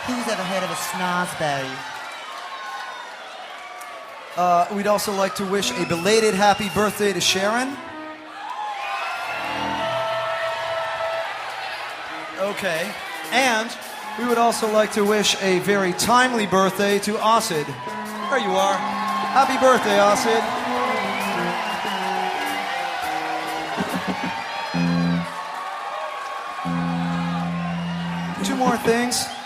Who's ever heard of a snozberry? We'd also like to wish a belated happy birthday to Sharon. Okay. And we would also like to wish a very timely birthday to Osid. There you are. Happy birthday, Osid. Two more things.